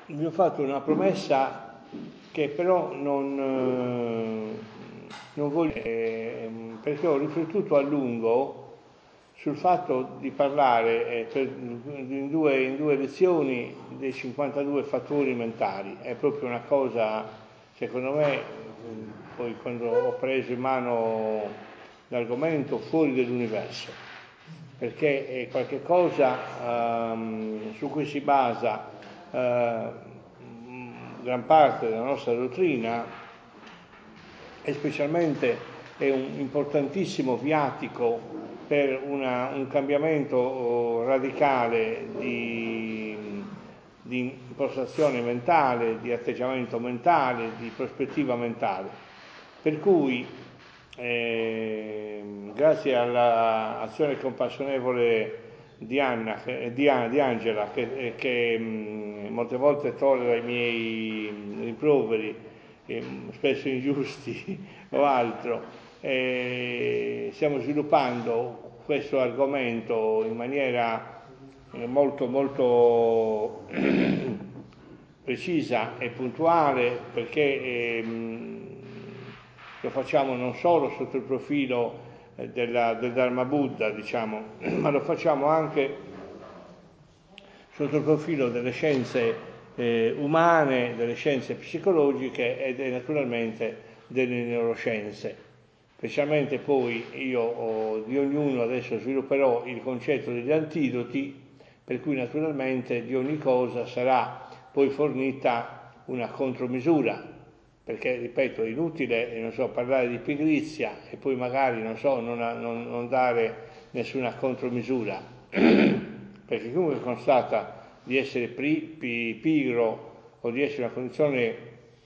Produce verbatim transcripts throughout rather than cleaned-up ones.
vi ho fatto una promessa che però non, eh, non voglio, eh, perché ho riflettuto a lungo sul fatto di parlare eh, per, in, due, in due lezioni dei cinquantadue fattori mentali. È proprio una cosa, secondo me, poi quando ho preso in mano l'argomento, fuori dell'universo, perché è qualche cosa um, su cui si basa uh, gran parte della nostra dottrina, e specialmente è un importantissimo viatico per una, un cambiamento radicale di, di impostazione mentale, di atteggiamento mentale, di prospettiva mentale. Per cui, eh, grazie all'azione compassionevole di, Anna, di, di Angela, che, che mh, molte volte tollera i miei rimproveri, eh, spesso ingiusti o altro, eh, stiamo sviluppando questo argomento in maniera eh, molto molto precisa e puntuale, perché ehm, lo facciamo non solo sotto il profilo eh, della, del Dharma Buddha, diciamo, ma lo facciamo anche sotto il profilo delle scienze eh, umane, delle scienze psicologiche e de, naturalmente delle neuroscienze. Specialmente poi io oh, di ognuno adesso svilupperò il concetto degli antidoti, per cui naturalmente di ogni cosa sarà poi fornita una contromisura, perché ripeto è inutile non so, parlare di pigrizia e poi magari non, so, non, non, non dare nessuna contromisura, perché chiunque constata di essere pri, pi, pigro o di essere in una condizione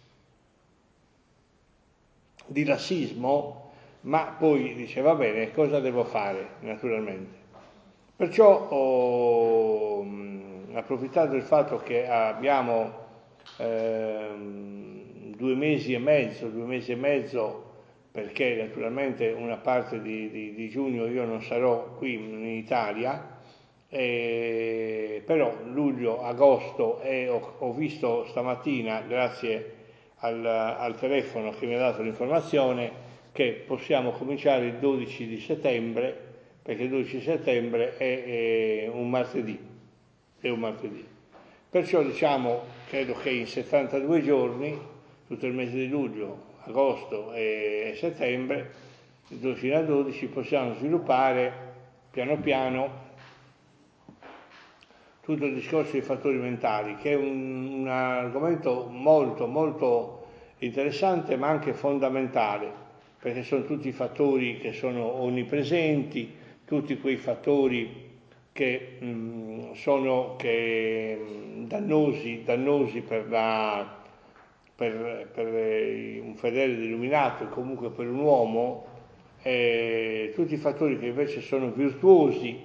di lassismo, ma poi dice va bene, cosa devo fare naturalmente. Perciò ho mh, approfittato del fatto che abbiamo ehm, due mesi e mezzo, due mesi e mezzo, perché naturalmente una parte di, di, di giugno io non sarò qui in Italia, eh, però luglio, agosto, e ho, ho visto stamattina, grazie al, al telefono che mi ha dato l'informazione, che possiamo cominciare il dodici di settembre, perché il dodici settembre è, è un martedì, è un martedì. Perciò diciamo, credo che in settantadue giorni, tutto il mese di luglio, agosto e settembre, il dodici al dodici, possiamo sviluppare piano piano tutto il discorso dei fattori mentali, che è un, un argomento molto molto interessante ma anche fondamentale, perché sono tutti fattori che sono onnipresenti, tutti quei fattori che mh, sono che, mh, dannosi, dannosi per, la, per, per un fedele illuminato e comunque per un uomo, eh, tutti i fattori che invece sono virtuosi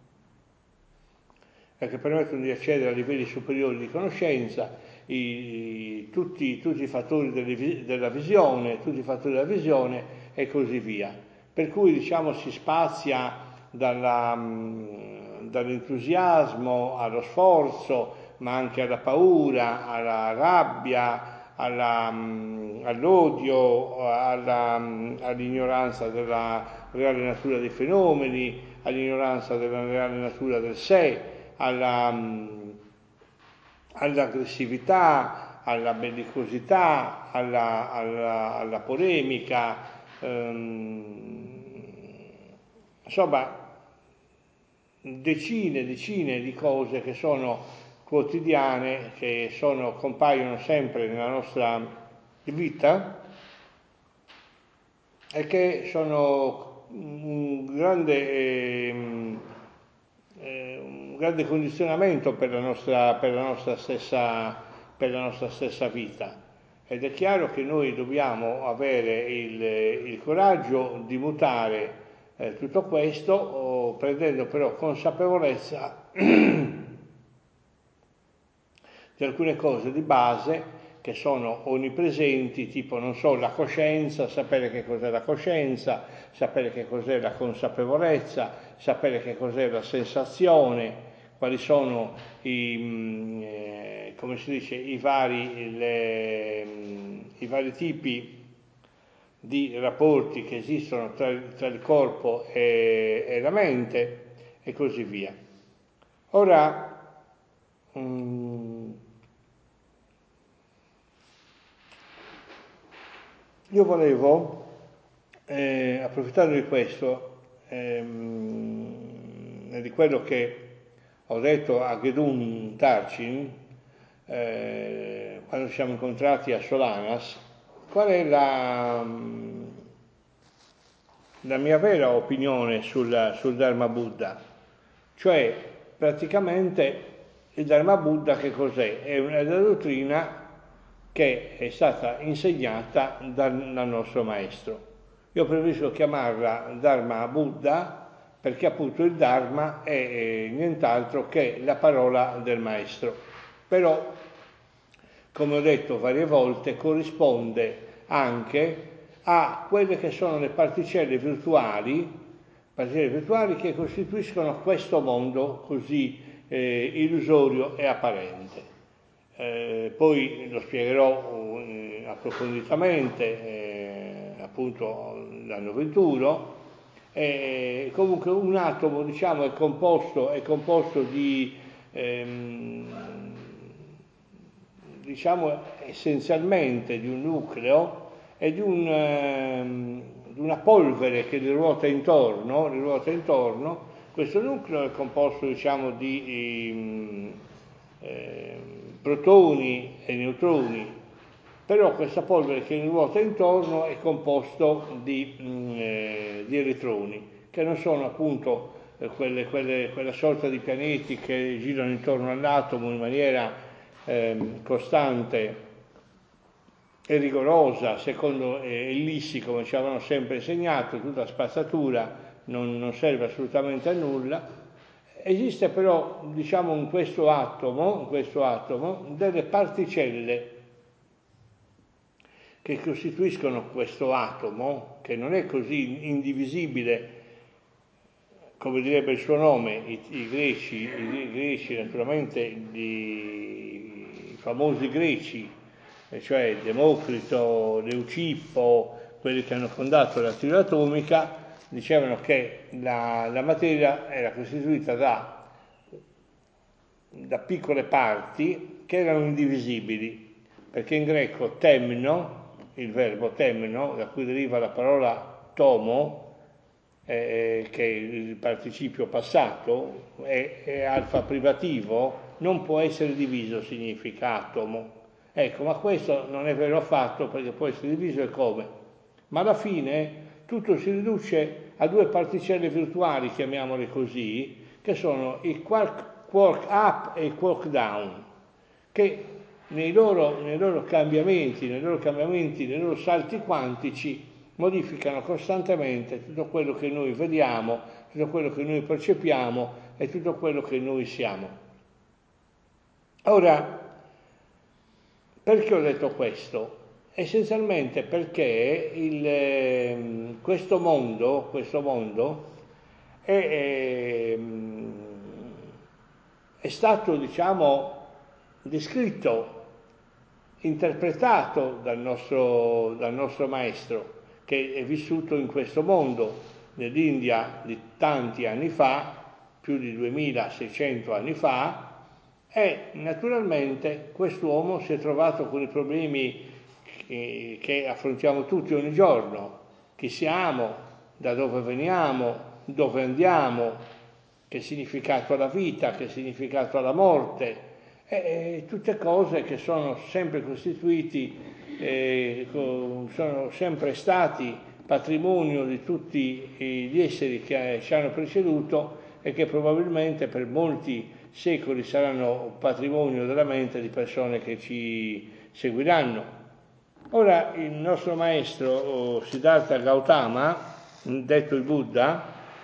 e che permettono di accedere a livelli superiori di conoscenza, i, tutti, tutti i fattori delle, della visione, tutti i fattori della visione e così via. Per cui diciamo si spazia dalla, dall'entusiasmo allo sforzo, ma anche alla paura, alla rabbia, alla, all'odio, alla, all'ignoranza della reale natura dei fenomeni, all'ignoranza della reale natura del sé, alla, all'aggressività, alla bellicosità, alla, alla, alla polemica, ehm, insomma decine e decine di cose che sono quotidiane, che sono, compaiono sempre nella nostra vita e che sono un grande... Eh, un grande condizionamento per la nostra, per la nostra, stessa, per la nostra stessa vita, ed è chiaro che noi dobbiamo avere il, il coraggio di mutare eh, tutto questo, oh, prendendo però consapevolezza di alcune cose di base che sono onnipresenti, tipo, non so, la coscienza, sapere che cos'è la coscienza, sapere che cos'è la consapevolezza, sapere che cos'è la sensazione, quali sono i, eh, come come si dice, i vari, le, i vari tipi di rapporti che esistono tra, tra il corpo e, e la mente e così via. Ora, um, io volevo, eh, approfittando di questo, ehm, di quello che ho detto a Gedun Tarcin, eh, quando ci siamo incontrati a Solanas, qual è la, la mia vera opinione sul, sul Dharma Buddha. Cioè, praticamente, il Dharma Buddha che cos'è? È una dottrina che è stata insegnata dal, dal nostro maestro. Io preferisco chiamarla Dharma Buddha perché appunto il Dharma è, è nient'altro che la parola del maestro. Però, come ho detto varie volte, corrisponde anche a quelle che sono le particelle virtuali, particelle virtuali che costituiscono questo mondo così eh, illusorio e apparente. Eh, poi lo spiegherò eh, approfonditamente, eh, appunto l'anno ventuno. Eh, comunque un atomo, diciamo, è composto, è composto di, ehm, diciamo, essenzialmente di un nucleo e di, un, ehm, di una polvere che gli ruota intorno, gli ruota intorno. Questo nucleo è composto, diciamo, di ehm, eh, protoni e neutroni, però questa polvere che gli ruota intorno è composto di, mh, eh, di elettroni, che non sono appunto eh, quelle, quelle, quella sorta di pianeti che girano intorno all'atomo in maniera eh, costante e rigorosa, secondo eh, Ellissi, come ci avevano sempre insegnato, tutta spazzatura, non, non serve assolutamente a nulla. Esiste però, diciamo, in questo atomo, in questo atomo delle particelle che costituiscono questo atomo, che non è così indivisibile come direbbe il suo nome, i, i greci, i greci naturalmente, i, i famosi greci, cioè Democrito, Leucippo, quelli che hanno fondato la teoria atomica, dicevano che la, la materia era costituita da, da piccole parti che erano indivisibili, perché in greco temno, il verbo temno, da cui deriva la parola tomo, eh, che è il participio passato, è, è alfa privativo, non può essere diviso, significa atomo. Ecco, ma questo non è vero affatto, perché può essere diviso e come. Ma alla fine tutto si riduce a due particelle virtuali, chiamiamole così, che sono il quark, quark up e il quark down, che nei loro, nei loro cambiamenti, nei loro cambiamenti, nei loro salti quantici modificano costantemente tutto quello che noi vediamo, tutto quello che noi percepiamo e tutto quello che noi siamo. Ora, perché ho detto questo? Essenzialmente perché il, questo mondo, questo mondo è, è, è stato, diciamo, descritto, interpretato dal nostro, dal nostro maestro, che è vissuto in questo mondo, nell'India di tanti anni fa, più di duemilaseicento anni fa, e naturalmente quest'uomo si è trovato con i problemi che, che affrontiamo tutti ogni giorno: chi siamo, da dove veniamo, dove andiamo, che significato ha la vita, che significato ha la morte, e tutte cose che sono sempre costituiti, eh, sono sempre stati patrimonio di tutti gli esseri che ci hanno preceduto e che probabilmente per molti secoli saranno patrimonio della mente di persone che ci seguiranno. Ora il nostro maestro Siddhartha Gautama, detto il Buddha,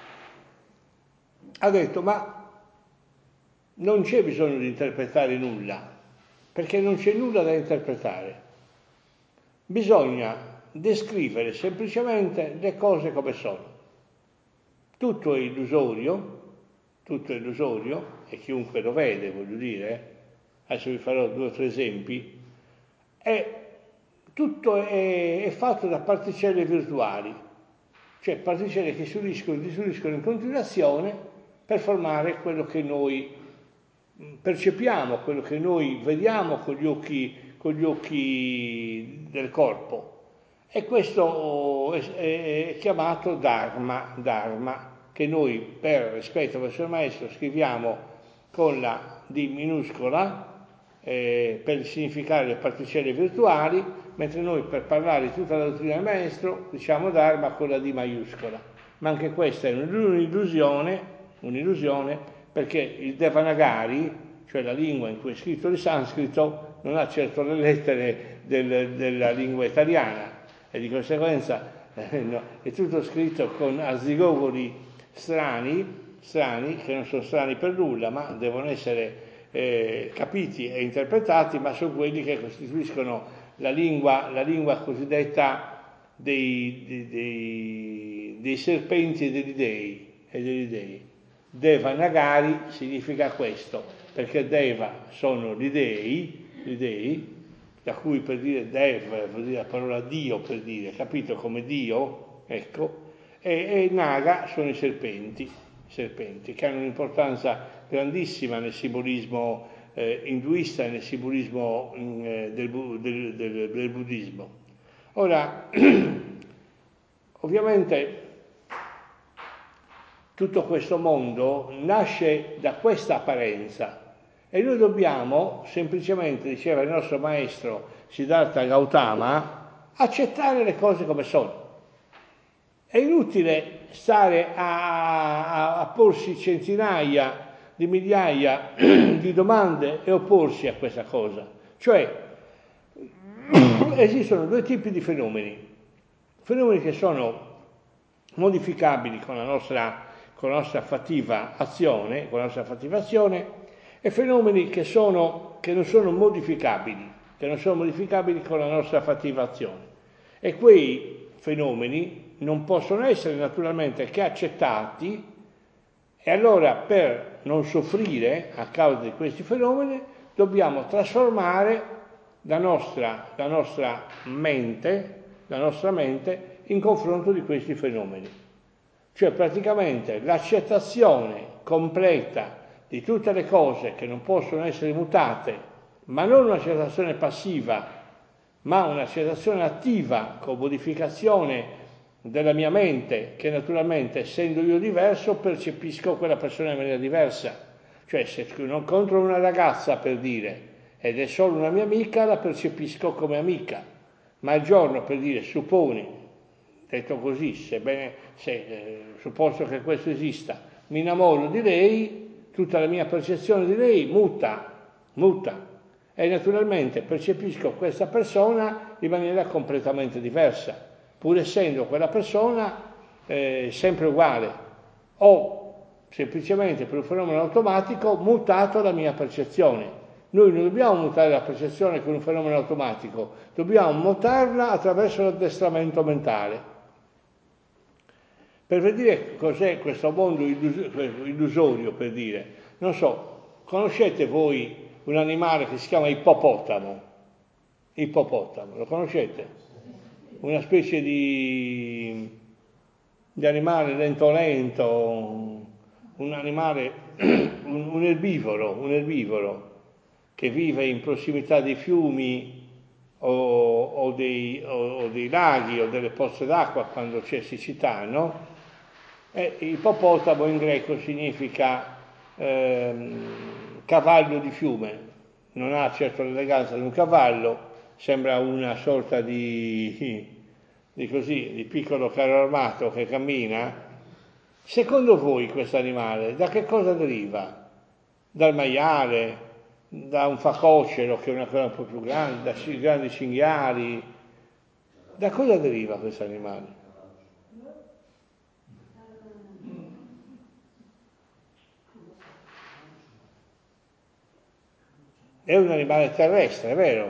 ha detto: ma non c'è bisogno di interpretare nulla, perché non c'è nulla da interpretare. Bisogna descrivere semplicemente le cose come sono. Tutto è illusorio, tutto è illusorio, e chiunque lo vede, voglio dire, adesso vi farò due o tre esempi, è, tutto è, è fatto da particelle virtuali, cioè particelle che si uniscono e disuniscono in continuazione per formare quello che noi percepiamo, quello che noi vediamo con gli occhi, con gli occhi del corpo. E questo è, è chiamato Dharma, Dharma, che noi per rispetto verso il maestro scriviamo con la D minuscola eh, per significare le particelle virtuali, mentre noi per parlare di tutta la dottrina del maestro diciamo Dharma con la D maiuscola. Ma anche questa è un'illusione, un'illusione perché il Devanagari, cioè la lingua in cui è scritto il sanscrito, non ha certo le lettere del, della lingua italiana e di conseguenza eh, no, è tutto scritto con arzigogoli strani, strani, che non sono strani per nulla, ma devono essere eh, capiti e interpretati, ma sono quelli che costituiscono la lingua, la lingua cosiddetta dei, dei, dei, dei serpenti e degli dei. E degli dei. Devanagari significa questo, perché Deva sono gli dei, gli dei, da cui per dire Dev vuol dire la parola Dio, per dire, capito come Dio, ecco, e, e Naga sono i serpenti, serpenti, che hanno un'importanza grandissima nel simbolismo eh, induista e nel simbolismo mh, del, del, del, del buddismo. Ora, ovviamente tutto questo mondo nasce da questa apparenza e noi dobbiamo semplicemente, diceva il nostro maestro Siddhartha Gautama, accettare le cose come sono. È inutile stare a, a, a porsi centinaia di migliaia di domande e opporsi a questa cosa. Cioè, esistono due tipi di fenomeni, fenomeni che sono modificabili con la nostra, con la nostra fattiva azione, con la nostra fattiva azione, e fenomeni che, sono, che non sono modificabili, che non sono modificabili con la nostra fattiva azione. E quei fenomeni non possono essere naturalmente che accettati, e allora per non soffrire a causa di questi fenomeni dobbiamo trasformare la nostra, la nostra mente, la nostra mente in confronto di questi fenomeni. Cioè praticamente l'accettazione completa di tutte le cose che non possono essere mutate, ma non un'accettazione passiva, ma un'accettazione attiva con modificazione della mia mente, che naturalmente essendo io diverso percepisco quella persona in maniera diversa. Cioè se non incontro una ragazza per dire ed è solo una mia amica, la percepisco come amica, ma il giorno per dire supponi, detto così, sebbene se, eh, supposto che questo esista, mi innamoro di lei, tutta la mia percezione di lei muta, muta, e naturalmente percepisco questa persona in maniera completamente diversa, pur essendo quella persona eh, sempre uguale, o semplicemente per un fenomeno automatico mutato la mia percezione. Noi non dobbiamo mutare la percezione con un fenomeno automatico, dobbiamo mutarla attraverso l'addestramento mentale. Per vedere cos'è questo mondo illusorio, per dire, non so, conoscete voi un animale che si chiama ippopotamo? Ippopotamo, lo conoscete? Una specie di, di animale lento lento, un animale, un, un erbivoro, un erbivoro che vive in prossimità dei fiumi o, o, dei, o, o dei laghi o delle pozze d'acqua quando c'è siccità, no? E ippopotamo in greco significa ehm, cavallo di fiume, non ha certo l'eleganza di un cavallo, sembra una sorta di, di, così, di piccolo carro armato che cammina. Secondo voi questo animale da che cosa deriva? Dal maiale, da un facocero che è una cosa un po' più grande, da grandi cinghiali? Da cosa deriva questo animale? È un animale terrestre, è vero?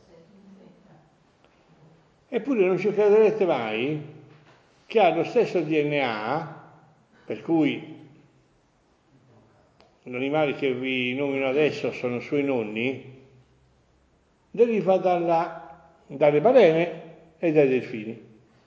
Eppure non ci crederete mai che ha lo stesso D N A, per cui gli animali che vi nomino adesso sono suoi nonni, deriva dalla, dalle balene e dai delfini.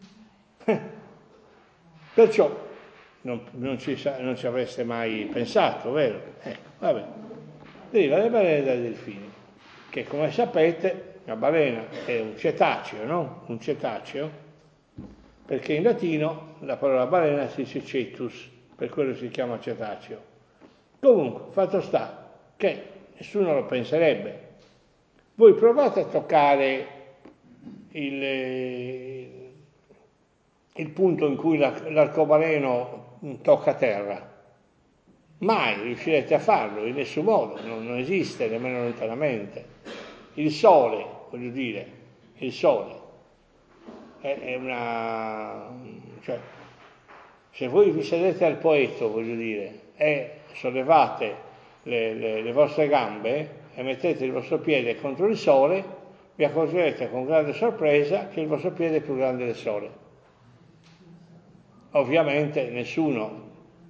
Perciò non, non, ci, non ci avreste mai pensato, vero? Ecco, vabbè. Deriva dalle balene e dai delfini, che come sapete la balena è un cetaceo, no? Un cetaceo, perché in latino la parola balena si dice cetus, per quello si chiama cetaceo. Comunque, fatto sta che nessuno lo penserebbe. Voi provate a toccare il, il punto in cui l'arcobaleno tocca terra. Mai riuscirete a farlo, in nessun modo, non, non esiste nemmeno lontanamente. Il sole, voglio dire, il sole è, è una... cioè, se voi vi sedete al poetto, voglio dire, e sollevate le, le, le vostre gambe e mettete il vostro piede contro il sole, vi accorgerete con grande sorpresa che il vostro piede è più grande del sole. Ovviamente nessuno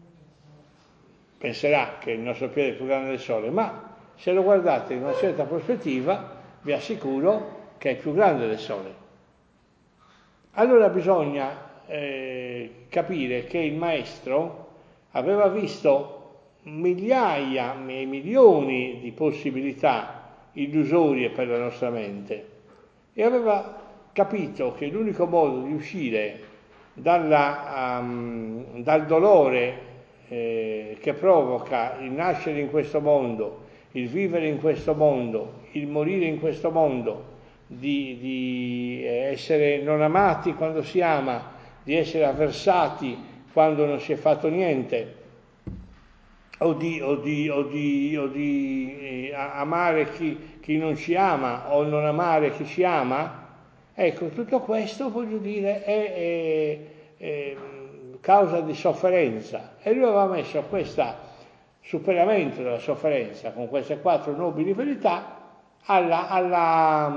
penserà che il nostro piede è più grande del sole, ma se lo guardate in una certa prospettiva vi assicuro che è più grande del sole. Allora bisogna eh, capire che il maestro aveva visto migliaia e milioni di possibilità illusorie per la nostra mente e aveva capito che l'unico modo di uscire dalla, um, dal dolore eh, che provoca il nascere in questo mondo, il vivere in questo mondo, il morire in questo mondo, di, di essere non amati quando si ama, di essere avversati quando non si è fatto niente, o di, o di, o di, o di eh, amare chi, chi non ci ama o non amare chi ci ama. Ecco, tutto questo, voglio dire, è, è, è causa di sofferenza, e lui aveva messo questo superamento della sofferenza con queste quattro nobili verità alla, alla,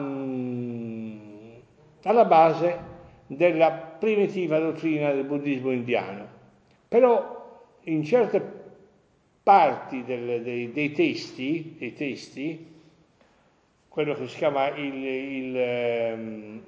alla base della primitiva dottrina del buddismo indiano. Però in certe parti del, dei, dei testi, dei testi, quello che si chiama il, il ehm,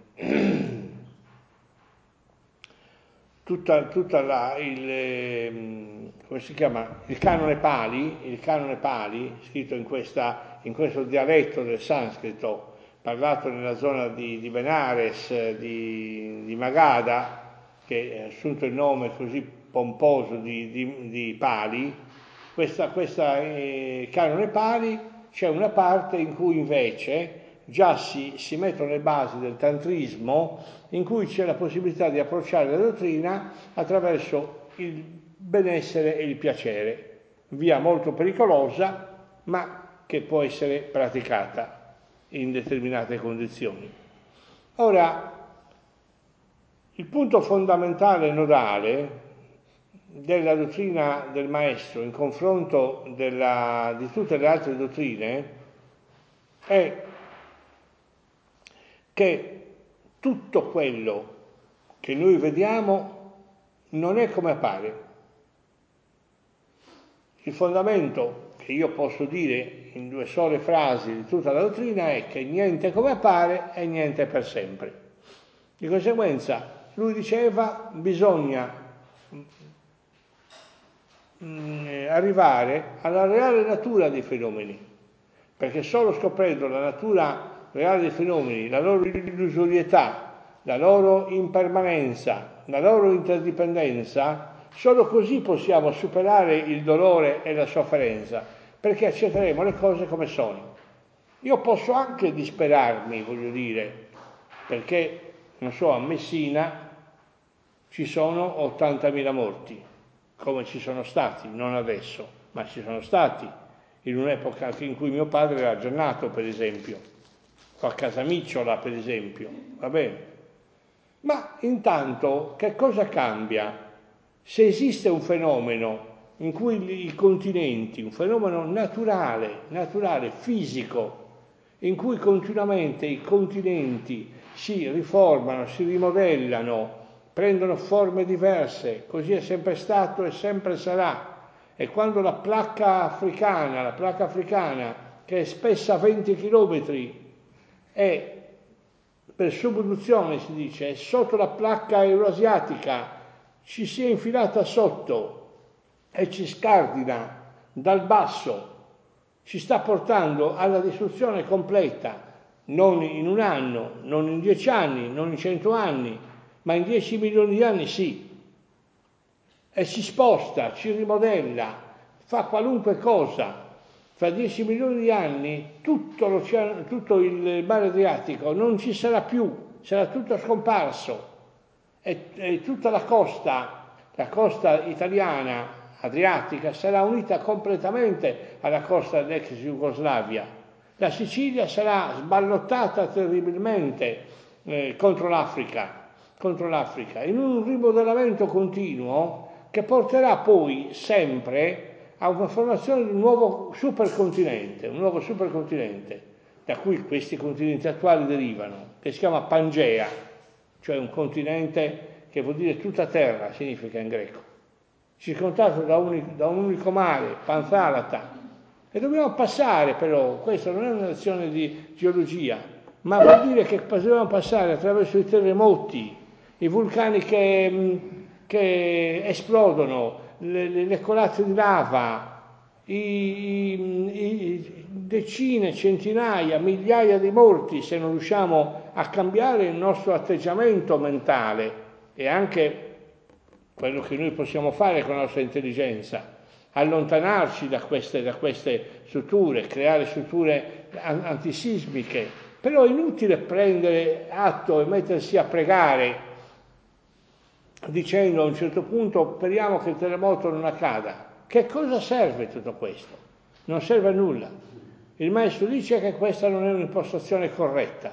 tutta, tutta la, il, ehm, come si chiama? Il canone Pali, il canone Pali, scritto in, questa, in questo dialetto del sanscrito, parlato nella zona di, di Benares, di, di Magadha, che ha assunto il nome così pomposo di, di, di Pali. Questa, questa eh, canone Pali, c'è una parte in cui invece già si, si mettono le basi del tantrismo, in cui c'è la possibilità di approcciare la dottrina attraverso il benessere e il piacere, via molto pericolosa, ma che può essere praticata in determinate condizioni. Ora, il punto fondamentale nodale della dottrina del maestro in confronto della, di tutte le altre dottrine è che tutto quello che noi vediamo non è come appare. Il fondamento che io posso dire in due sole frasi di tutta la dottrina è che niente come appare e niente per sempre. Di conseguenza lui diceva bisogna arrivare alla reale natura dei fenomeni, perché solo scoprendo la natura reale dei fenomeni, la loro illusorietà, la loro impermanenza, la loro interdipendenza, solo così possiamo superare il dolore e la sofferenza, perché accetteremo le cose come sono. Io posso anche disperarmi, voglio dire, perché, non so, a Messina ci sono ottantamila morti, come ci sono stati, non adesso, ma ci sono stati in un'epoca in cui mio padre era già nato, per esempio, o a Casamicciola, per esempio, va bene? Ma intanto che cosa cambia? Se esiste un fenomeno in cui i continenti, un fenomeno naturale, naturale, fisico, in cui continuamente i continenti si riformano, si rimodellano, prendono forme diverse, così è sempre stato e sempre sarà, E quando la placca africana, la placca africana che è spessa venti chilometri, è per subduzione si dice, è sotto la placca euroasiatica, ci si è infilata sotto e ci scardina dal basso, ci sta portando alla distruzione completa, non in un anno, non in dieci anni, non in cento anni, ma in dieci milioni di anni sì. E si sposta, ci rimodella, fa qualunque cosa. Fra dieci milioni di anni tutto, l'oceano, tutto il mare Adriatico non ci sarà più, sarà tutto scomparso. E, e tutta la costa, la costa italiana, adriatica, sarà unita completamente alla costa dell'ex Jugoslavia. La Sicilia sarà sballottata terribilmente eh, contro l'Africa, contro l'Africa, in un rimodellamento continuo che porterà poi sempre a una formazione di un nuovo supercontinente, un nuovo supercontinente, da cui questi continenti attuali derivano, che si chiama Pangea, cioè un continente che vuol dire tutta terra, significa in greco, circondato da un, da un unico mare, Panzalata. E dobbiamo passare però, questa non è una lezione di geologia, ma vuol dire che dobbiamo passare attraverso i terremoti, i vulcani che, che esplodono, le, le, le colate di lava, i, i, i decine, centinaia, migliaia di morti se non riusciamo a cambiare il nostro atteggiamento mentale e anche quello che noi possiamo fare con la nostra intelligenza, allontanarci da queste, da queste strutture, creare strutture antisismiche. Però è inutile prendere atto e mettersi a pregare dicendo a un certo punto speriamo che il terremoto non accada. Che cosa serve tutto questo? Non serve a nulla. Il maestro dice che questa non è un'impostazione corretta.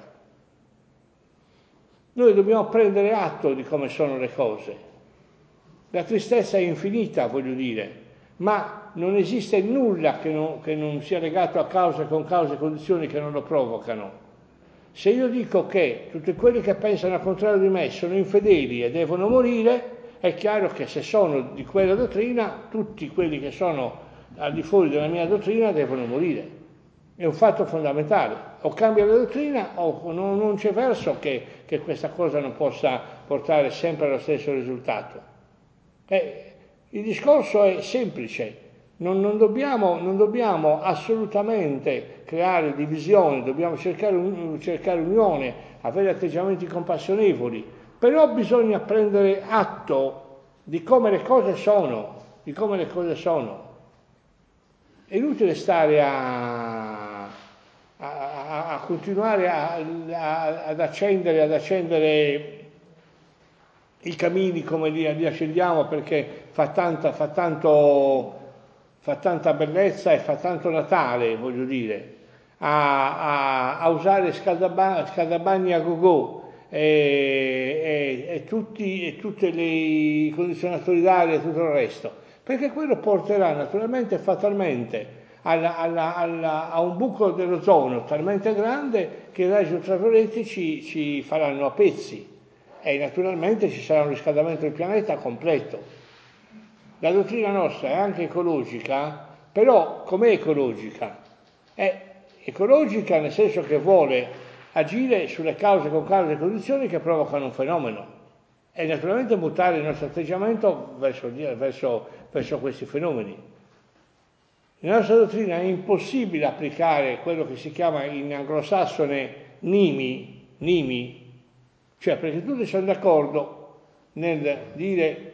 Noi dobbiamo prendere atto di come sono le cose. La tristezza è infinita, voglio dire, ma non esiste nulla che non, che non sia legato a cause, con cause e condizioni che non lo provocano. Se io dico che tutti quelli che pensano al contrario di me sono infedeli e devono morire, è chiaro che se sono di quella dottrina, tutti quelli che sono al di fuori della mia dottrina devono morire. È un fatto fondamentale. O cambia la dottrina o non, non c'è verso che, che questa cosa non possa portare sempre allo stesso risultato. Eh, il discorso è semplice. Non, non, dobbiamo, non dobbiamo assolutamente creare divisioni, dobbiamo cercare, un, cercare unione, avere atteggiamenti compassionevoli, però bisogna prendere atto di come le cose sono, di come le cose sono. È inutile stare a, a, a, a continuare a, a, ad accendere, ad accendere i camini come li, li accendiamo perché fa tanta, fa tanto... fa tanta bellezza e fa tanto Natale, voglio dire, a, a, a usare scaldabagni, scaldabagni a go-go e, e, e tutti e tutti i condizionatori d'aria e tutto il resto, perché quello porterà naturalmente e fatalmente alla, alla, alla, a un buco dell'ozono talmente grande che i raggi ultravioletti ci, ci faranno a pezzi e naturalmente ci sarà un riscaldamento del pianeta completo. La dottrina nostra è anche ecologica, però com'è ecologica? È ecologica nel senso che vuole agire sulle cause con cause e condizioni che provocano un fenomeno e naturalmente mutare il nostro atteggiamento verso, verso, verso questi fenomeni. Nella nostra dottrina è impossibile applicare quello che si chiama in anglosassone nimi, nimi, cioè perché tutti sono d'accordo nel dire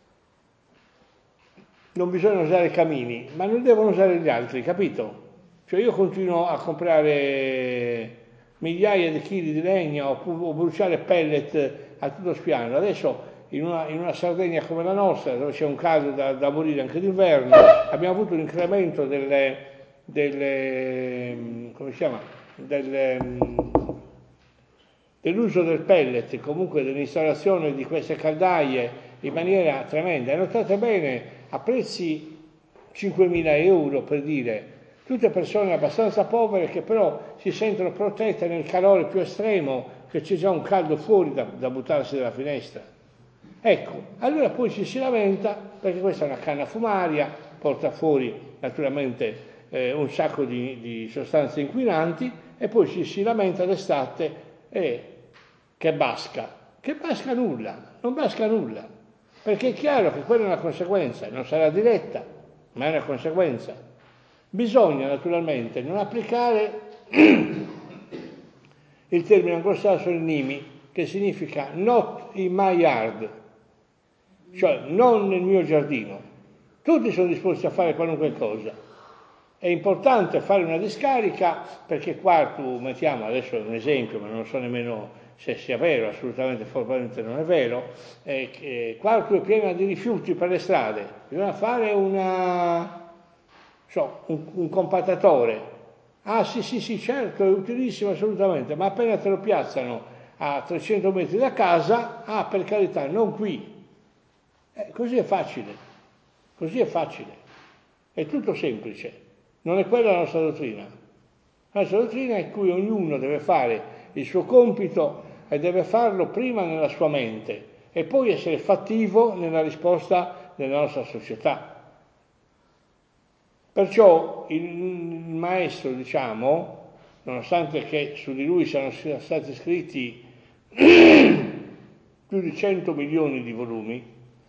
non bisogna usare i camini, ma non devono usare gli altri, capito? Cioè io continuo a comprare migliaia di chili di legna o, o bruciare pellet a tutto spiano. Adesso in una, in una Sardegna come la nostra, dove c'è un caldo da, da morire anche d'inverno, abbiamo avuto un incremento delle, delle come si chiama? Delle, dell'uso del pellet, comunque dell'installazione di queste caldaie in maniera tremenda. E notate bene, a prezzi cinquemila euro per dire, tutte persone abbastanza povere che però si sentono protette nel calore più estremo, che c'è già un caldo fuori da, da buttarsi dalla finestra. Ecco, allora poi ci si lamenta perché questa è una canna fumaria, porta fuori naturalmente eh, un sacco di, di sostanze inquinanti, e poi ci si lamenta d'estate eh, che basca. Che basca nulla, non basca nulla, perché è chiaro che quella è una conseguenza, non sarà diretta, ma è una conseguenza. Bisogna naturalmente non applicare il termine anglosassone nimi, che significa not in my yard, cioè non nel mio giardino. Tutti sono disposti a fare qualunque cosa. È importante fare una discarica, perché qua tu mettiamo, adesso è un esempio, ma non so nemmeno se sia vero, assolutamente probabilmente non è vero, eh, che qua tu è piena di rifiuti per le strade, bisogna fare una, so, un, un compattatore. Ah sì sì sì, certo, è utilissimo assolutamente, ma appena te lo piazzano a trecento metri da casa, ah per carità, non qui. Eh, così è facile, così è facile, è tutto semplice, non è quella la nostra dottrina. La nostra dottrina è in cui ognuno deve fare il suo compito e deve farlo prima nella sua mente e poi essere fattivo nella risposta della nostra società. Perciò il, il maestro, diciamo, nonostante che su di lui siano stati scritti più di cento milioni di volumi,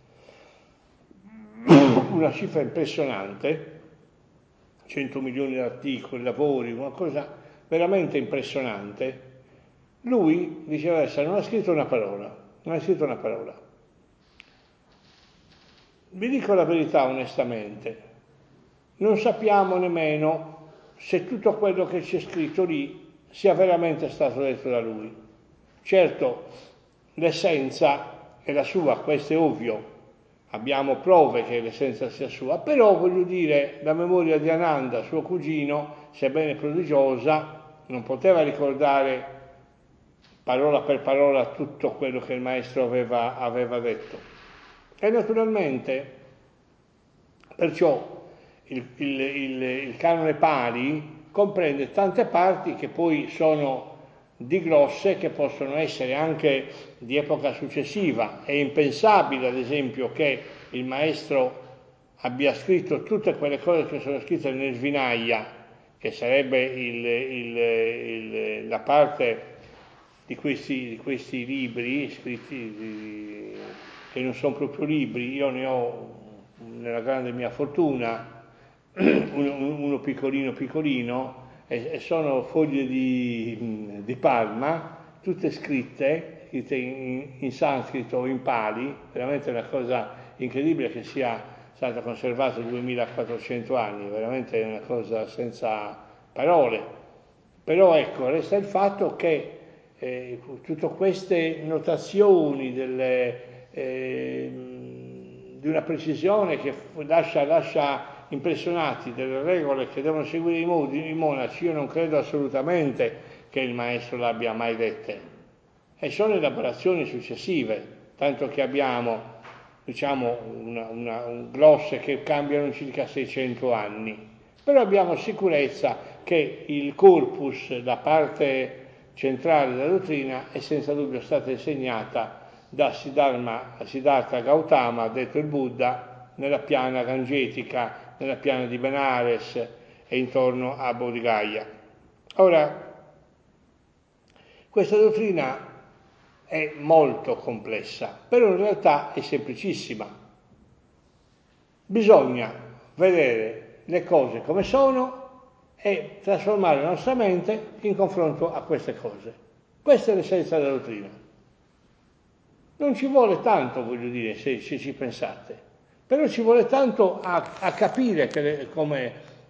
una cifra impressionante, cento milioni di articoli, lavori, una cosa veramente impressionante, lui, viceversa, non ha scritto una parola, non ha scritto una parola. Vi dico la verità onestamente, non sappiamo nemmeno se tutto quello che c'è scritto lì sia veramente stato detto da lui. Certo, l'essenza è la sua, questo è ovvio, abbiamo prove che l'essenza sia sua, però voglio dire, la memoria di Ananda, suo cugino, sebbene prodigiosa, non poteva ricordare parola per parola tutto quello che il maestro aveva, aveva detto. E naturalmente, perciò, il, il, il, il canone Pali comprende tante parti che poi sono di grosse, che possono essere anche di epoca successiva. È impensabile, ad esempio, che il maestro abbia scritto tutte quelle cose che sono scritte nel Vinaya, che sarebbe il, il, il, la parte di questi, di questi libri scritti, di, che non sono proprio libri. Io ne ho, nella grande mia fortuna, uno, uno piccolino piccolino, e, e sono foglie di, di palma, tutte scritte, scritte in, in sanscrito o in pali, veramente una cosa incredibile che sia stata conservata duemilaquattrocento anni, veramente è una cosa senza parole. Però ecco, resta il fatto che eh, tutte queste notazioni delle, eh, di una precisione che lascia, lascia impressionati, delle regole che devono seguire i, modi, i monaci, io non credo assolutamente che il maestro l'abbia mai dette, e sono elaborazioni successive, tanto che abbiamo, diciamo, una, una, un grosse che cambiano circa seicento anni, però abbiamo sicurezza che il corpus, la parte centrale della dottrina, è senza dubbio stata insegnata da Siddhartha, Siddhartha Gautama, detto il Buddha, nella piana gangetica, nella piana di Benares e intorno a Bodh Gaya. Ora, questa dottrina è molto complessa, però in realtà è semplicissima. Bisogna vedere le cose come sono e trasformare la nostra mente in confronto a queste cose. Questa è l'essenza della dottrina. Non ci vuole tanto, voglio dire, se, se ci pensate, però ci vuole tanto a, a capire che le, come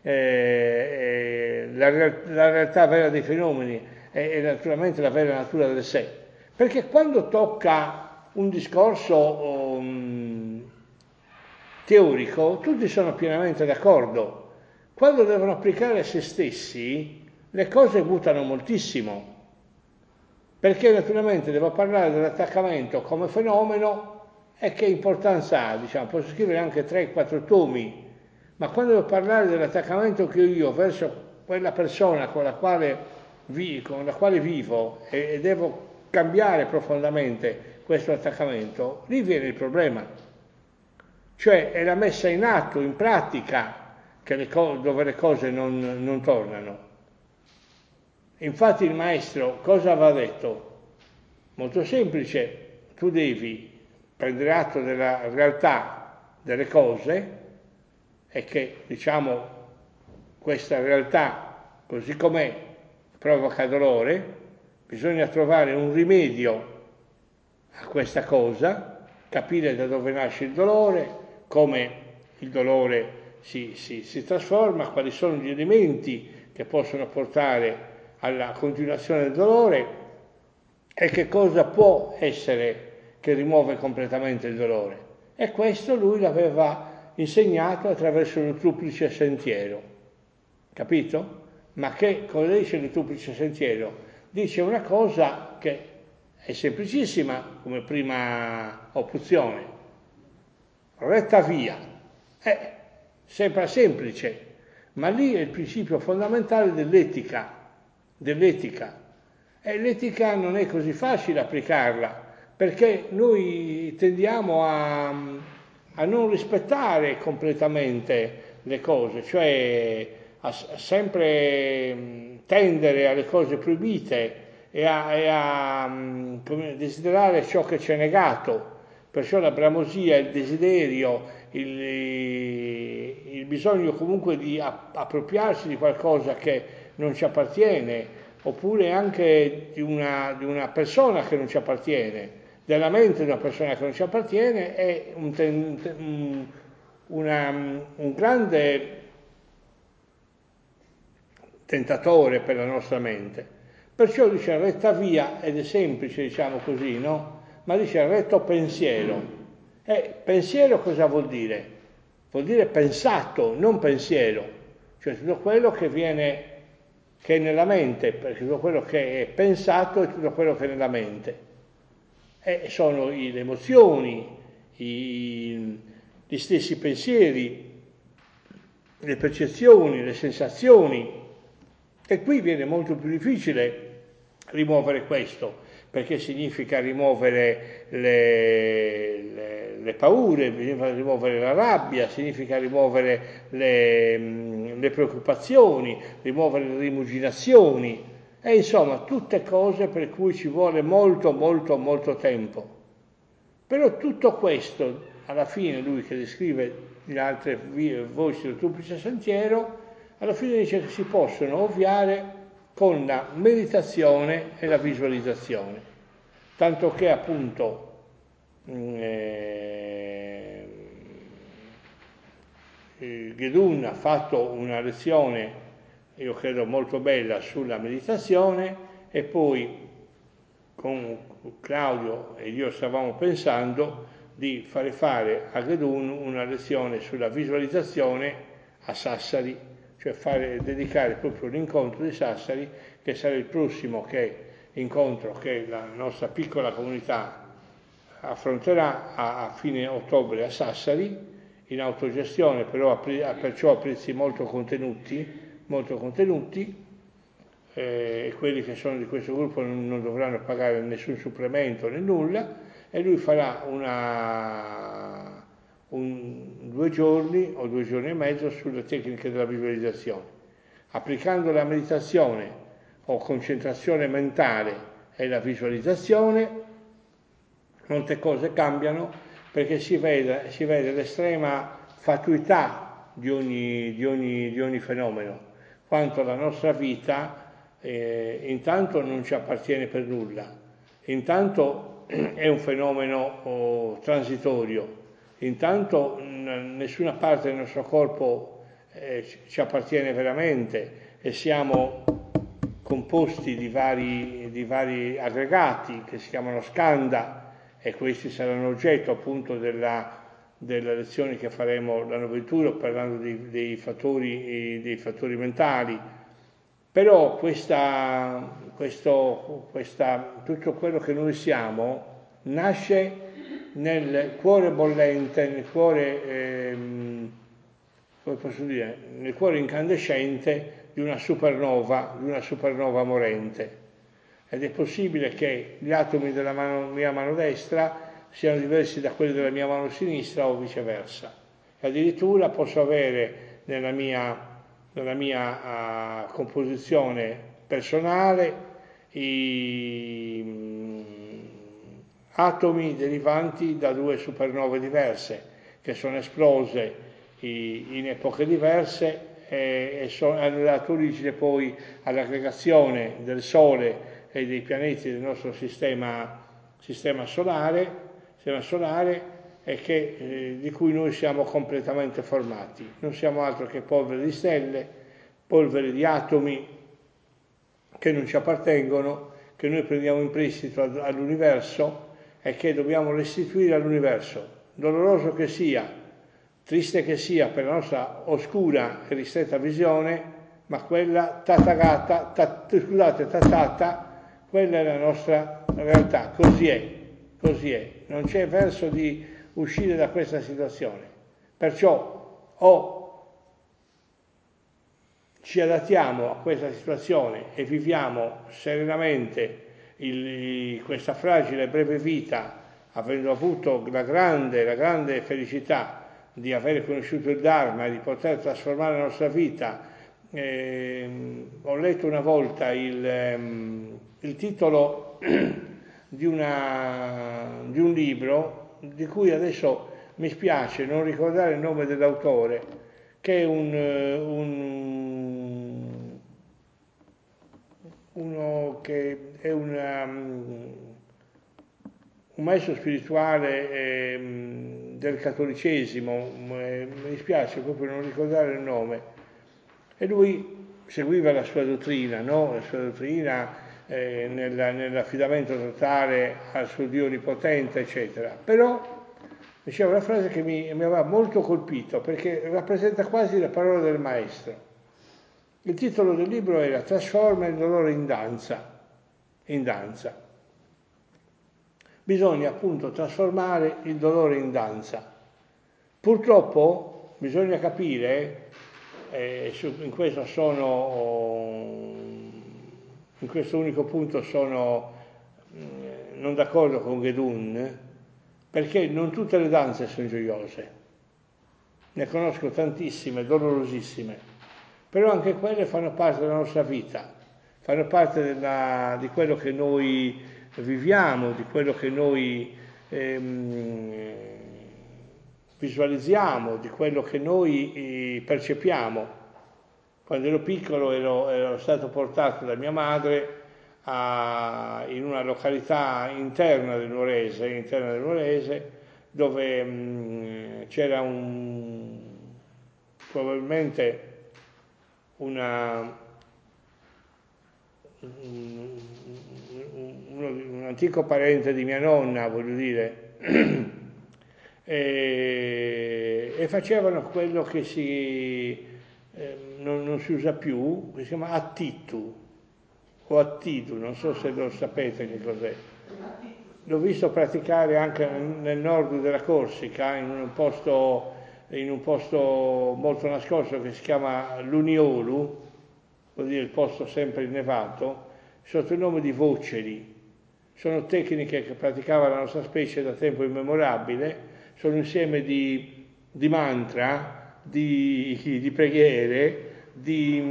eh, la, la realtà vera dei fenomeni e, e naturalmente la vera natura del sé. Perché quando tocca un discorso um, teorico, tutti sono pienamente d'accordo. Quando devono applicare a se stessi, le cose mutano moltissimo. Perché naturalmente devo parlare dell'attaccamento come fenomeno e che importanza ha, diciamo, posso scrivere anche tre quattro tomi, ma quando devo parlare dell'attaccamento che ho io verso quella persona con la quale, vi, con la quale vivo e, e devo cambiare profondamente questo attaccamento, lì viene il problema. cioè è la messa in atto, in pratica, che le co- dove le cose non, non tornano. Infatti il maestro cosa aveva detto? Molto semplice, tu devi prendere atto della realtà delle cose e che, diciamo, questa realtà, così com'è, provoca dolore, bisogna trovare un rimedio a questa cosa, capire da dove nasce il dolore, come il dolore si, si, si trasforma, quali sono gli elementi che possono portare alla continuazione del dolore e che cosa può essere che rimuove completamente il dolore. E questo lui l'aveva insegnato attraverso il duplice sentiero, capito? Ma che cosa dice il duplice sentiero? Dice una cosa che è semplicissima come prima opzione, retta via, è sempre semplice, ma lì è il principio fondamentale dell'etica, dell'etica. E l'etica non è così facile applicarla, perché noi tendiamo a, a non rispettare completamente le cose, cioè a, a sempre tendere alle cose proibite e a, e a come, desiderare ciò che ci è negato. Perciò la bramosia, il desiderio, il, il bisogno comunque di appropriarsi di qualcosa che non ci appartiene, oppure anche di una, di una persona che non ci appartiene, della mente di una persona che non ci appartiene, è un, un, una, un grande tentatore per la nostra mente. Perciò dice retta via, ed è semplice, diciamo così, no? Ma dice retto pensiero. E pensiero cosa vuol dire? Vuol dire pensato, non pensiero, cioè tutto quello che viene, che è nella mente, perché tutto quello che è pensato è tutto quello che è nella mente. E sono le emozioni, i, gli stessi pensieri, le percezioni, le sensazioni. E qui viene molto più difficile rimuovere questo, perché significa rimuovere le, le, le paure, significa rimuovere la rabbia, significa rimuovere le, le preoccupazioni, rimuovere le rimuginazioni, e insomma tutte cose per cui ci vuole molto, molto, molto tempo. Però tutto questo, alla fine lui che descrive le altre voci del duplice sentiero, alla fine dice che si possono ovviare con la meditazione e la visualizzazione, tanto che appunto eh, Gedun ha fatto una lezione, io credo molto bella, sulla meditazione, e poi con Claudio e io stavamo pensando di fare fare a Gedun una lezione sulla visualizzazione a Sassari, cioè fare, dedicare proprio l'incontro di Sassari, che sarà il prossimo che, incontro che la nostra piccola comunità affronterà a, a fine ottobre a Sassari, in autogestione, però a, perciò a prezzi molto contenuti, molto contenuti, e eh, quelli che sono di questo gruppo non, non dovranno pagare nessun supplemento né nulla, e lui farà una, un, due giorni o due giorni e mezzo sulle tecniche della visualizzazione. Applicando la meditazione o concentrazione mentale e la visualizzazione, molte cose cambiano, perché si vede, si vede l'estrema fatuità di ogni, di, ogni, di ogni fenomeno, quanto la nostra vita eh, intanto non ci appartiene per nulla, intanto è un fenomeno oh, transitorio, intanto n- nessuna parte del nostro corpo eh, ci appartiene veramente, e siamo composti di vari, di vari aggregati che si chiamano skanda, e questi saranno oggetto appunto della, delle lezioni che faremo l'anno venturo, parlando dei, dei, fattori, dei fattori mentali. Però questa, questo, questa, tutto quello che noi siamo nasce nel cuore bollente, nel cuore, ehm, come posso dire, nel cuore incandescente di una supernova, di una supernova morente. Ed è possibile che gli atomi della mano, mia mano destra siano diversi da quelli della mia mano sinistra o viceversa. E addirittura posso avere nella mia, nella mia uh, composizione personale i um, atomi derivanti da due supernove diverse che sono esplose i, in epoche diverse e, e sono, hanno dato origine poi all'aggregazione del Sole e dei pianeti del nostro sistema, sistema solare, sistema solare e che, eh, di cui noi siamo completamente formati. Non siamo altro che polvere di stelle, polvere di atomi che non ci appartengono, che noi prendiamo in prestito all'universo e che dobbiamo restituire all'universo, doloroso che sia, triste che sia per la nostra oscura e ristretta visione, ma quella tatagata, tat, scusate, tatata, quella è la nostra realtà, così è, così è, non c'è verso di uscire da questa situazione. Perciò o ci adattiamo a questa situazione e viviamo serenamente il, questa fragile e breve vita, avendo avuto la grande, la grande felicità di aver conosciuto il Dharma e di poter trasformare la nostra vita. Eh, ho letto una volta il, ehm, il titolo di, una, di un libro di cui adesso mi spiace non ricordare il nome dell'autore, che è un, un uno che è una, un maestro spirituale eh, del cattolicesimo, eh, mi dispiace proprio non ricordare il nome, e lui seguiva la sua dottrina, no? La sua dottrina eh, nella, nell'affidamento totale al suo Dio onnipotente, eccetera. Però diceva una frase che mi, mi aveva molto colpito, perché rappresenta quasi la parola del maestro. Il titolo del libro era Trasforma il dolore in danza, in danza. Bisogna appunto trasformare il dolore in danza. Purtroppo bisogna capire, eh, in questo sono, in questo unico punto sono eh, non d'accordo con Gedun, perché non tutte le danze sono gioiose. Ne conosco tantissime, dolorosissime. Però anche quelle fanno parte della nostra vita, fanno parte della, di quello che noi viviamo, di quello che noi ehm, visualizziamo, di quello che noi eh, percepiamo. Quando ero piccolo ero, ero stato portato da mia madre a, in una località interna del Nuorese, interna del Nuorese dove mh, c'era un, probabilmente Una, un, un, un antico parente di mia nonna, voglio dire, e, e facevano quello che si, eh, non, non si usa più, che si chiama attitu o attitu, non so se lo sapete che cos'è. L'ho visto praticare anche nel nord della Corsica, in un posto in un posto molto nascosto che si chiama Luniolu, vuol dire il posto sempre innevato, sotto il nome di voceri. Sono tecniche che praticava la nostra specie da tempo immemorabile, sono un insieme di, di mantra, di, di preghiere, di,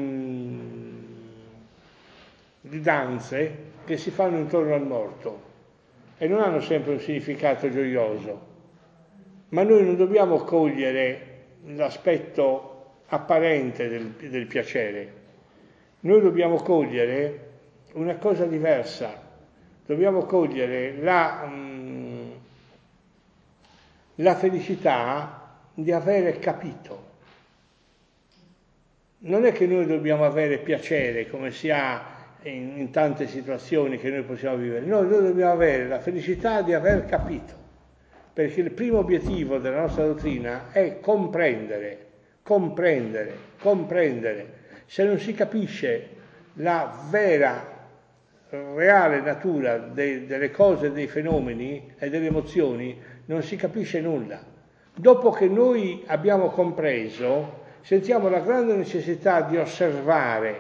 di danze che si fanno intorno al morto e non hanno sempre un significato gioioso. Ma noi non dobbiamo cogliere l'aspetto apparente del, del piacere, noi dobbiamo cogliere una cosa diversa, dobbiamo cogliere la, mh, la felicità di avere capito. Non è che noi dobbiamo avere piacere come si ha in, in tante situazioni che noi possiamo vivere, noi, noi dobbiamo avere la felicità di aver capito. Perché il primo obiettivo della nostra dottrina è comprendere, comprendere, comprendere. Se non si capisce la vera, reale natura de, delle cose, dei fenomeni e delle emozioni, non si capisce nulla. Dopo che noi abbiamo compreso, sentiamo la grande necessità di osservare.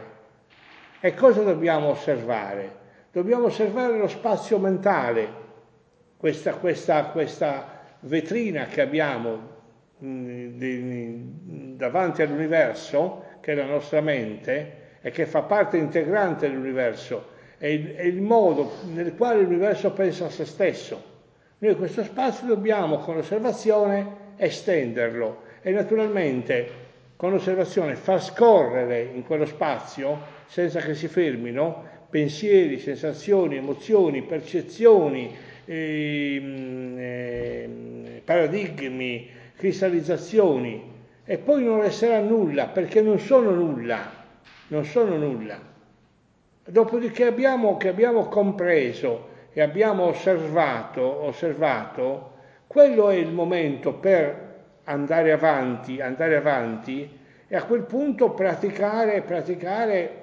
E cosa dobbiamo osservare? Dobbiamo osservare lo spazio mentale. questa, questa, questa vetrina che abbiamo mh, di, davanti all'universo, che è la nostra mente, e che fa parte integrante dell'universo, è il, è il modo nel quale l'universo pensa a se stesso. Noi questo spazio dobbiamo, con l'osservazione, estenderlo e naturalmente con l'osservazione far scorrere in quello spazio, senza che si fermino, pensieri, sensazioni, emozioni, percezioni, ehm, ehm, paradigmi, cristallizzazioni, e poi non resterà nulla, perché non sono nulla, non sono nulla. Dopodiché abbiamo, che abbiamo compreso e abbiamo osservato, osservato, quello è il momento per andare avanti, andare avanti e a quel punto praticare, praticare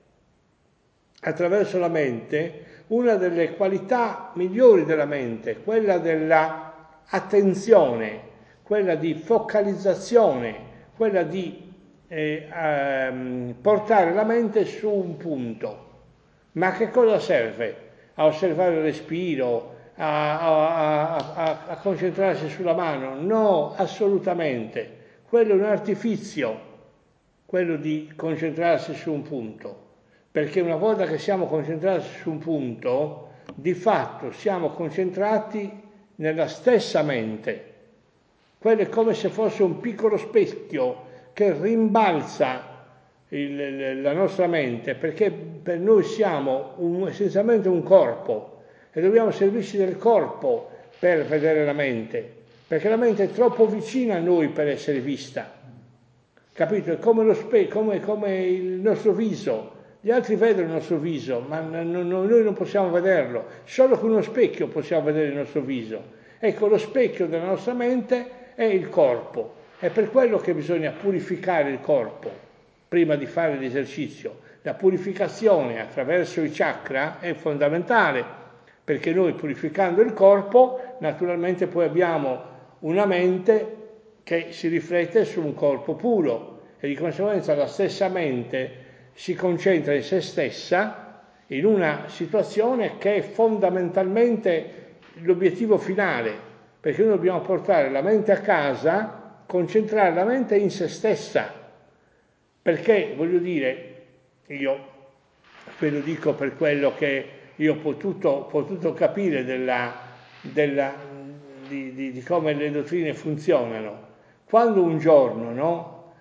attraverso la mente una delle qualità migliori della mente, quella della attenzione, quella di focalizzazione, quella di eh, ehm, portare la mente su un punto. Ma a che cosa serve? A osservare il respiro, a, a, a, a concentrarsi sulla mano? No, assolutamente. Quello è un artifizio, quello di concentrarsi su un punto. Perché una volta che siamo concentrati su un punto, di fatto siamo concentrati nella stessa mente. Quello è come se fosse un piccolo specchio che rimbalza il, la nostra mente, perché per noi siamo un, essenzialmente un corpo e dobbiamo servirci del corpo per vedere la mente, perché la mente è troppo vicina a noi per essere vista, capito? È come, lo spe- come, come il nostro viso, gli altri vedono il nostro viso, ma n- n- noi non possiamo vederlo, solo con uno specchio possiamo vedere il nostro viso. Ecco, lo specchio della nostra mente è il corpo, è per quello che bisogna purificare il corpo prima di fare l'esercizio. La purificazione attraverso i chakra è fondamentale, perché noi purificando il corpo, naturalmente poi abbiamo una mente che si riflette su un corpo puro e di conseguenza la stessa mente si concentra in se stessa in una situazione che è fondamentalmente l'obiettivo finale, perché noi dobbiamo portare la mente a casa, concentrare la mente in se stessa. Perché, voglio dire, io ve lo dico per quello che io ho potuto, potuto capire della, della, di, di, di come le dottrine funzionano. Quando un giorno, no,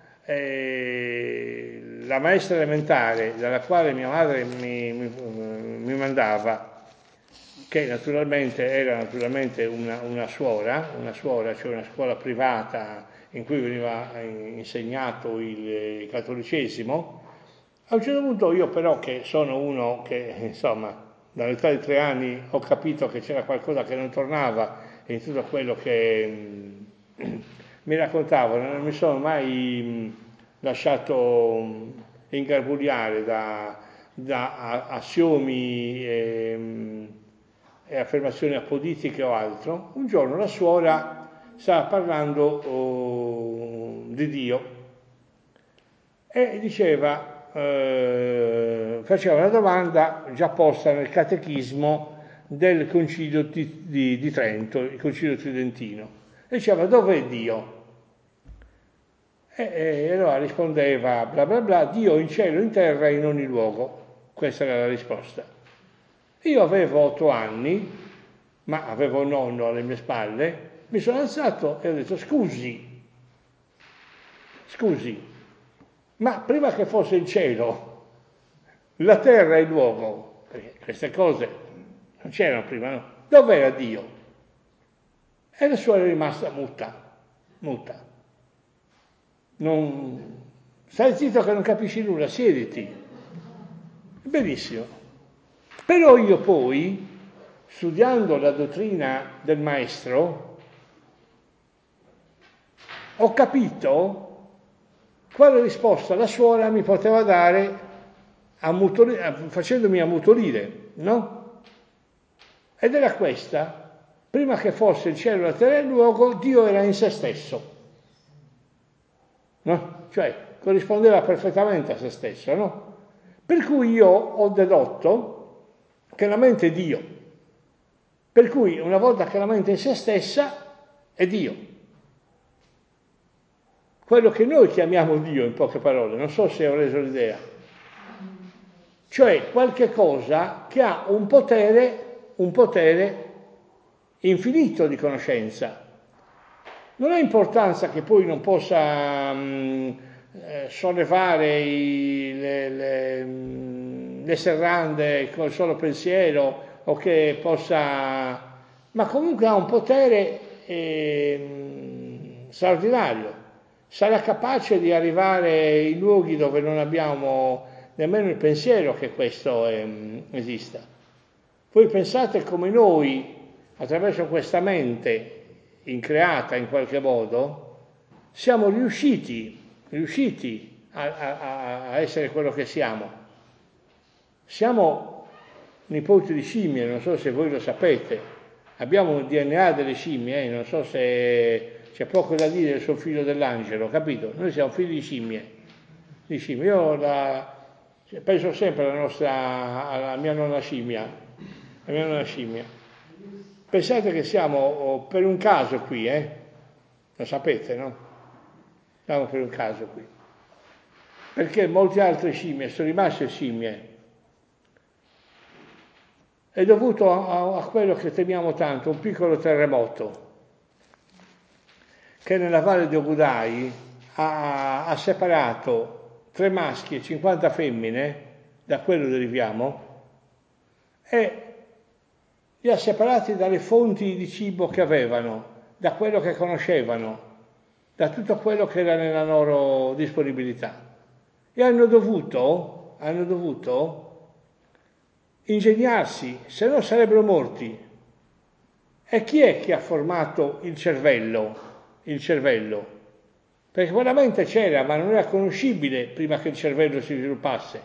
eh, la maestra elementare, dalla quale mia madre mi, mi, mi mandava, che naturalmente era naturalmente una, una suora, una suora, cioè una scuola privata in cui veniva insegnato il cattolicesimo, a un certo punto io però, che sono uno che insomma dall'età di tre anni ho capito che c'era qualcosa che non tornava in tutto quello che mh, mi raccontavano, non mi sono mai mh, lasciato mh, ingarbugliare da, da assiomi e, mh, e affermazioni apolitiche o altro. Un giorno la suora stava parlando oh, di Dio e diceva, eh, faceva una domanda già posta nel catechismo del Concilio di, di, di Trento, il Concilio Tridentino, e diceva: dov'è Dio? E, e allora rispondeva bla bla bla: Dio in cielo, in terra e in ogni luogo. Questa era la risposta. Io avevo otto anni, ma avevo un nonno alle mie spalle. Mi sono alzato e ho detto: scusi, scusi, ma prima che fosse il cielo, la terra e il luogo, perché queste cose non c'erano prima, no? Dov'era Dio? E la suora è rimasta muta, muta. Non... Stai zitto che non capisci nulla, siediti. Benissimo. Però io poi, studiando la dottrina del maestro, ho capito quale risposta la suora mi poteva dare ammutolire, facendomi ammutolire, no? Ed era questa: prima che fosse il cielo, la terra e il luogo, Dio era in se stesso, no? Cioè corrispondeva perfettamente a se stesso, no? Per cui io ho dedotto che la mente è Dio. Per cui una volta che la mente è in se stessa è Dio. Quello che noi chiamiamo Dio, in poche parole, non so se ho reso l'idea. Cioè qualche cosa che ha un potere, un potere infinito di conoscenza. Non ha importanza che poi non possa mh, eh, sollevare i, le, le, mh, le serrande col solo pensiero o che possa... ma comunque ha un potere eh, mh, straordinario. Sarà capace di arrivare in luoghi dove non abbiamo nemmeno il pensiero che questo eh, esista. Voi pensate come noi, attraverso questa mente increata in qualche modo, siamo riusciti, riusciti a, a, a essere quello che siamo. Siamo nipoti di scimmie, non so se voi lo sapete, abbiamo il D N A delle scimmie, eh? Non so se c'è poco da dire sul figlio dell'angelo, capito? Noi siamo figli di scimmie, di scimmie. Io la, penso sempre alla, nostra, alla mia nonna scimmia, la mia nonna scimmia. Pensate che siamo per un caso qui, eh? Lo sapete, no? Siamo per un caso qui. Perché molte altre scimmie sono rimaste scimmie. È dovuto a, a quello che temiamo tanto, un piccolo terremoto, che nella valle di Ogudai ha, ha separato tre maschi e cinquanta femmine, da quello deriviamo, e li ha separati dalle fonti di cibo che avevano, da quello che conoscevano, da tutto quello che era nella loro disponibilità. E hanno dovuto, hanno dovuto ingegnarsi, se no sarebbero morti. E chi è che ha formato il cervello? Il cervello? Perché quella mente c'era, ma non era conoscibile prima che il cervello si sviluppasse.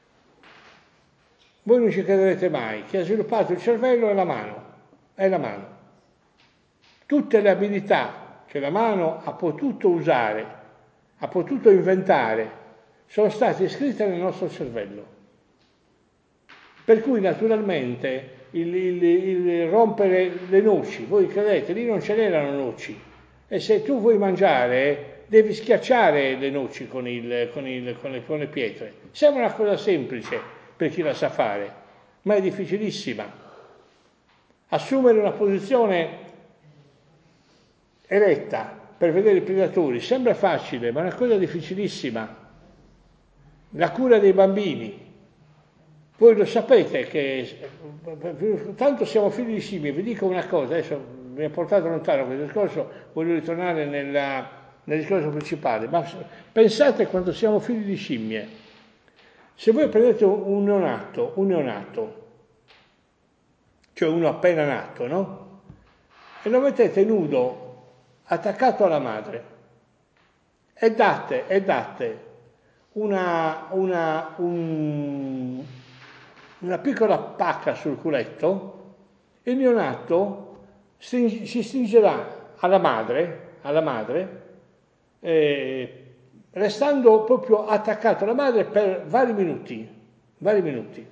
Voi non ci crederete mai, chi ha sviluppato il cervello è la mano, è la mano. Tutte le abilità che la mano ha potuto usare, ha potuto inventare, sono state scritte nel nostro cervello. Per cui naturalmente il, il, il rompere le noci, voi credete, lì non ce n'erano noci, e se tu vuoi mangiare devi schiacciare le noci con, il, con, il, con, le, con le pietre. Sembra una cosa semplice per chi la sa fare, ma è difficilissima. Assumere una posizione eretta per vedere i predatori sembra facile, ma è una cosa difficilissima. La cura dei bambini. Voi lo sapete che tanto siamo figli di scimmie. Vi dico una cosa, adesso mi ha portato lontano questo discorso, voglio ritornare nella, nel discorso principale, ma pensate quando siamo figli di scimmie. Se voi prendete un neonato, un neonato, cioè uno appena nato, no? E lo mettete nudo, attaccato alla madre, e date, e date una, una, un, una piccola pacca sul culetto, il neonato si, si stringerà alla madre, alla madre eh, restando proprio attaccato alla madre per vari minuti, vari minuti.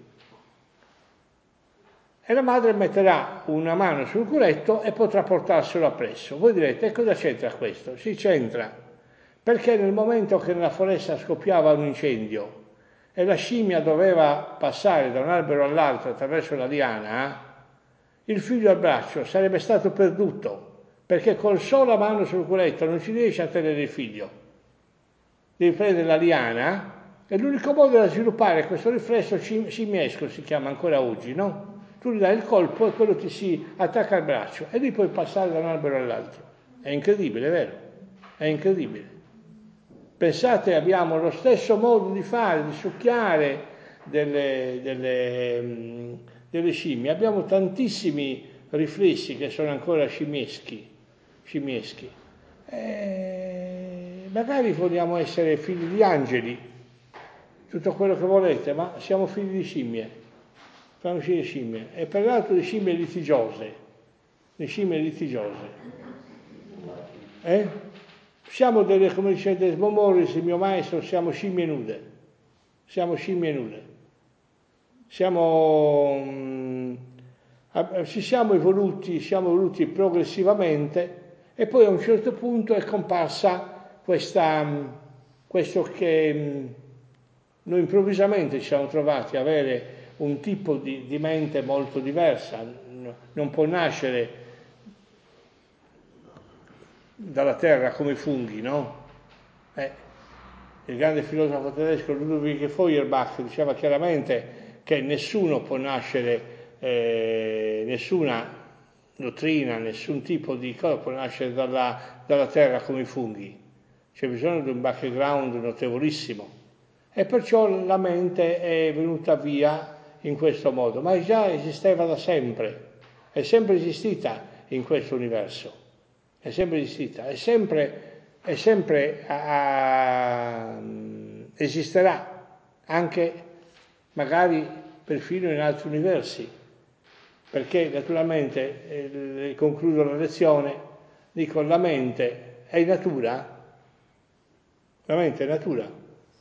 E la madre metterà una mano sul culetto e potrà portarselo appresso. Voi direte, e cosa c'entra questo? Si c'entra, perché nel momento che nella foresta scoppiava un incendio e la scimmia doveva passare da un albero all'altro attraverso la liana, il figlio al braccio sarebbe stato perduto, perché col sola mano sul culetto non ci riesce a tenere il figlio. Devi prendere la liana, e l'unico modo da sviluppare questo riflesso scimmiesco si chiama ancora oggi, no? Tu gli dai il colpo e quello ti si attacca al braccio e lì puoi passare da un albero all'altro. È incredibile, vero? È incredibile. Pensate, abbiamo lo stesso modo di fare, di succhiare delle, delle, delle scimmie. Abbiamo tantissimi riflessi che sono ancora scimmieschi. scimmieschi. E magari vogliamo essere figli di angeli, tutto quello che volete, ma siamo figli di scimmie. Fanno uscire scimmie, e per l'altro di scimmie litigiose, di scimmie litigiose. Eh? Siamo delle, come dice Desmond Morris, il mio maestro, siamo scimmie nude. Siamo scimmie nude. Siamo, ci siamo evoluti, siamo evoluti progressivamente e poi a un certo punto è comparsa questa, questo che noi improvvisamente ci siamo trovati a avere un tipo di, di mente molto diversa, non può nascere dalla terra come i funghi, no? Eh, il grande filosofo tedesco Ludwig Feuerbach diceva chiaramente che nessuno può nascere, eh, nessuna dottrina, nessun tipo di cosa può nascere dalla, dalla terra come i funghi. C'è bisogno di un background notevolissimo e perciò la mente è venuta via in questo modo, ma già esisteva da sempre, è sempre esistita in questo universo, è sempre esistita, è sempre, è sempre a, a, esisterà anche magari perfino in altri universi, perché naturalmente, eh, concludo la lezione, dico la mente è natura, la mente è natura.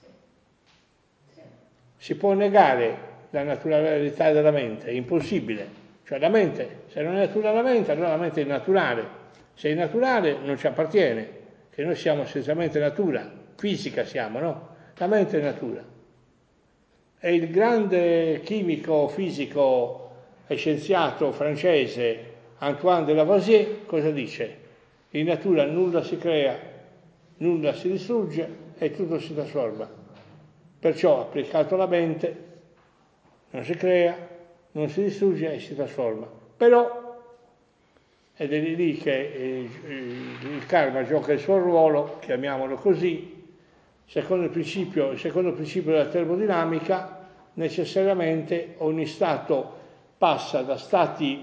Si può negare la naturalità della mente, è impossibile. Cioè la mente, se non è natura la mente, allora la mente è naturale. Se è naturale non ci appartiene, che noi siamo essenzialmente natura, fisica siamo, no? La mente è natura. E il grande chimico, fisico, e scienziato francese Antoine de Lavoisier cosa dice? In natura nulla si crea, nulla si distrugge e tutto si trasforma. Perciò applicato alla mente non si crea, non si distrugge e si trasforma. Però, ed è lì che il karma gioca il suo ruolo, chiamiamolo così, secondo il principio, secondo il principio della termodinamica, necessariamente ogni stato passa da stati,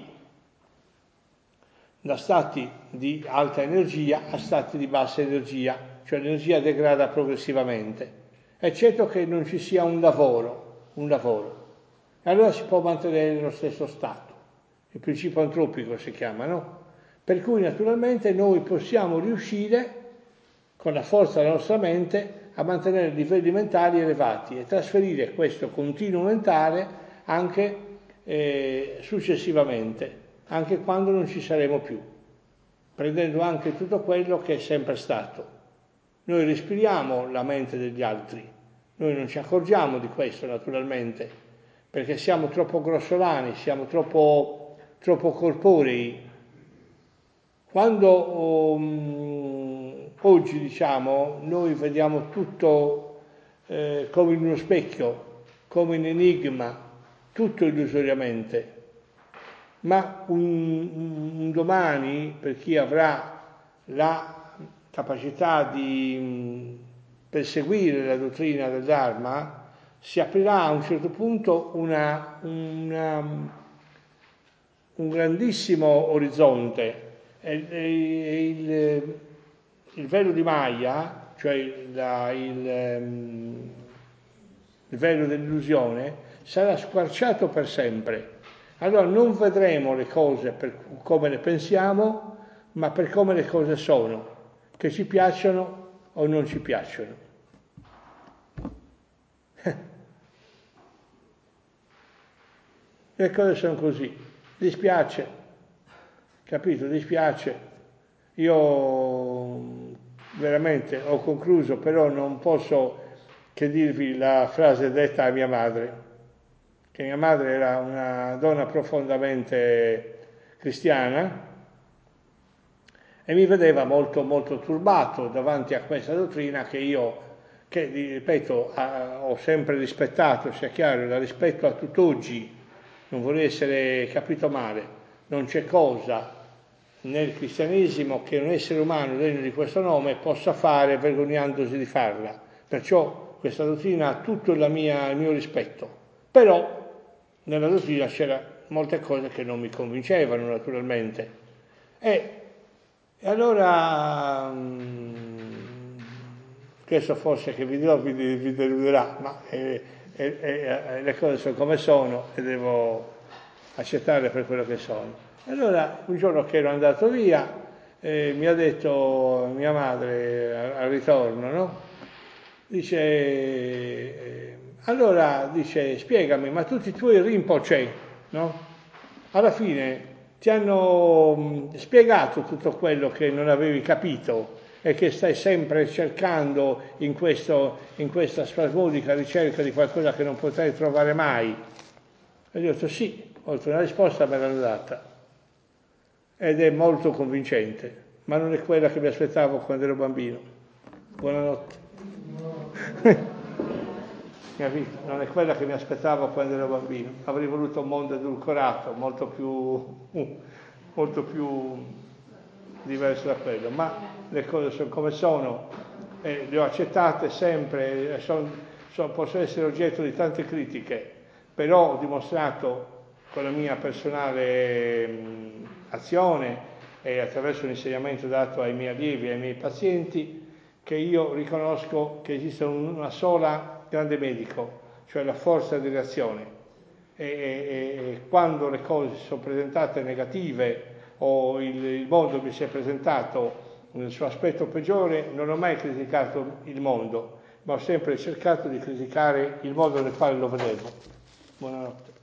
da stati di alta energia a stati di bassa energia, cioè l'energia degrada progressivamente, eccetto che non ci sia un lavoro, un lavoro. E allora si può mantenere nello stesso stato. Il principio antropico si chiama, no? Per cui naturalmente noi possiamo riuscire, con la forza della nostra mente, a mantenere livelli mentali elevati e trasferire questo continuo mentale anche eh, successivamente, anche quando non ci saremo più, prendendo anche tutto quello che è sempre stato. Noi respiriamo la mente degli altri, noi non ci accorgiamo di questo naturalmente, perché siamo troppo grossolani, siamo troppo, troppo corporei. Quando um, oggi, diciamo, noi vediamo tutto eh, come in uno specchio, come in enigma, tutto illusoriamente, ma un, un domani, per chi avrà la capacità di mh, perseguire la dottrina del Dharma, si aprirà a un certo punto una, una, un grandissimo orizzonte. E, e il, il velo di Maya, cioè la, il, il velo dell'illusione, sarà squarciato per sempre. Allora non vedremo le cose per come le pensiamo, ma per come le cose sono, che ci piacciono o non ci piacciono. Le cose sono così. Dispiace, capito? Dispiace. Io veramente ho concluso, però non posso che dirvi la frase detta a mia madre, che mia madre era una donna profondamente cristiana e mi vedeva molto molto turbato davanti a questa dottrina che io, che ripeto, ho sempre rispettato, sia chiaro, la rispetto a tutt'oggi, non vorrei essere capito male, non c'è cosa nel cristianesimo che un essere umano degno di questo nome possa fare vergognandosi di farla, perciò questa dottrina ha tutto la mia, il mio rispetto, però nella dottrina c'erano molte cose che non mi convincevano naturalmente e, e allora mh, questo forse che vi dirò vi, vi deluderà, ma eh, eh, eh, le cose sono come sono e devo accettarle per quello che sono. Allora un giorno che ero andato via eh, mi ha detto mia madre al, al ritorno, no? Dice eh, allora dice spiegami, ma tutti i tuoi Rinpoche, no? alla fine ti hanno mh, spiegato tutto quello che non avevi capito e che stai sempre cercando in, questo, in questa spasmodica ricerca di qualcosa che non potrai trovare mai. E io ho detto sì, oltre una risposta me l'hanno data ed è molto convincente, ma non è quella che mi aspettavo quando ero bambino. Buonanotte. Capito? Non è quella che mi aspettavo quando ero bambino. Avrei voluto un mondo edulcorato, molto più, molto più diverso da quello, ma le cose sono come sono, eh, le ho accettate sempre, son, son, possono essere oggetto di tante critiche, però ho dimostrato con la mia personale mh, azione e attraverso l'insegnamento dato ai miei allievi e ai miei pazienti che io riconosco che esiste una sola grande medico, cioè la forza di reazione. E, e, e quando le cose si sono presentate negative o il, il mondo mi si è presentato nel suo aspetto peggiore, non ho mai criticato il mondo, ma ho sempre cercato di criticare il modo nel quale lo vedevo. Buonanotte.